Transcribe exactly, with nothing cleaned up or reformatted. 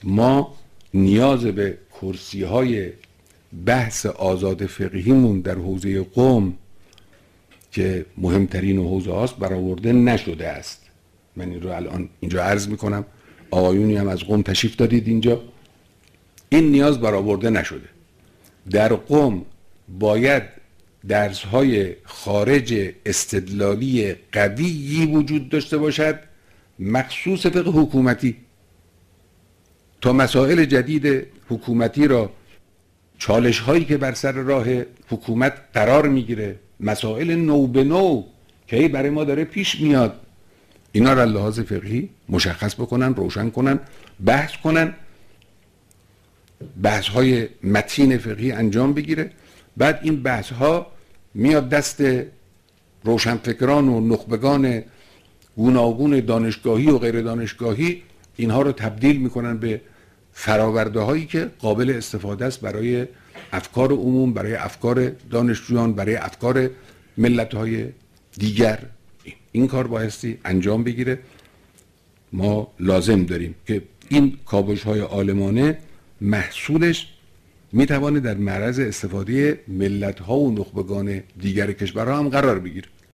ما نیاز به کرسی های بحث آزاد فقهیمون در حوزه قم که مهمترین حوزه هاست برآورده نشده است. من این رو الان اینجا عرض میکنم، آقایونی هم از قم تشریف دادید اینجا، این نیاز برآورده نشده. در قم باید درس‌های خارج استدلالی قوی وجود داشته باشد، مخصوص فقه حکومتی، تا مسائل جدید حکومتی را، چالش هایی که بر سر راه حکومت قرار میگیره، مسائل نو به نو که برای ما داره پیش میاد، اینا را لحاظ فقهی مشخص بکنن، روشن کنن، بحث کنن، بحث های متین فقهی انجام بگیره. بعد این بحث ها میاد دست روشنفکران و نخبگان گوناگون دانشگاهی و غیر دانشگاهی، اینها رو تبدیل میکنن به فراورده هایی که قابل استفاده است برای افکار عموم، برای افکار دانشجویان، برای افکار ملت های دیگر. این کار بایستی انجام بگیره. ما لازم داریم که این کاوش های عالمانه محصولش میتوانه در معرض استفاده ملت ها و نخبگان دیگر کشورها هم قرار بگیره.